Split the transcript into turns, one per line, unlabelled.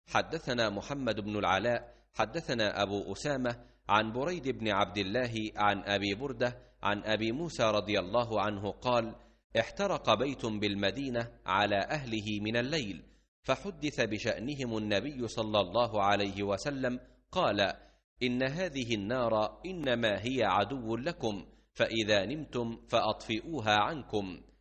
حدثنا محمد بن العلاء حدثنا أبو أسامة عن بريد بن عبد الله عن أبي بردة عن أبي موسى رضي الله عنه قال: احترق بيت بالمدينة على أهله من الليل، فحدث بشأنهم النبي صلى الله عليه وسلم قال: إن هذه النار إنما هي عدو لكم، فإذا نمتم فأطفئوها عنكم.